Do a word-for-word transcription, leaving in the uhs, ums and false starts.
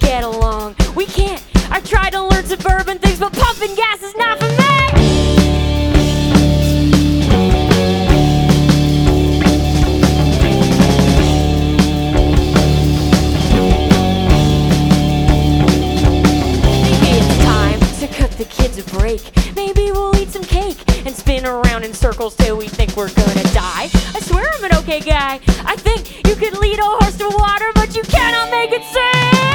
get along. We can't. I tried to learn suburban things, but pumping gas is not for me. The kids a break. Maybe we'll eat some cake and spin around in circles till we think we're gonna die. I swear I'm an okay guy. I think you could lead a horse to water, but you cannot make it sing.